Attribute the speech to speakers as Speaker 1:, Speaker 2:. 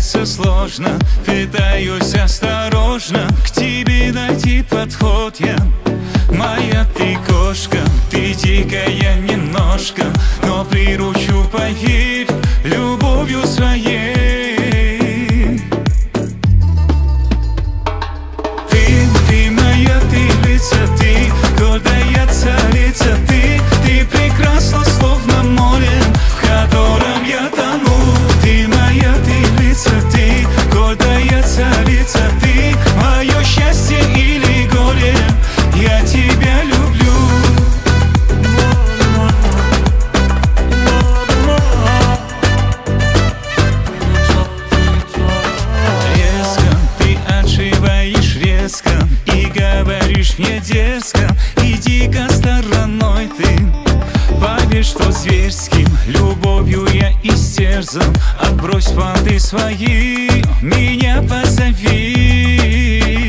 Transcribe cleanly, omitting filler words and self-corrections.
Speaker 1: довериться сложно. Пытаюсь осторожно к тебе найти подход я. Моя ты кошка, ты дикая немножко, но приручу, поверь, любовью своей. Ты моя, ты лица, ты гордая царица, ты прекрасна, словно море, в котором я тону. Ты моя, ты лица, ты гордая царица, ты мое счастье или горе, я тебя люблю. Резко ты отшиваешь резко и говоришь мне дерзко: иди-ка стороной ты. Поверь, что зверским любовью я истерзан. Отбрось фанты свои, меня позови.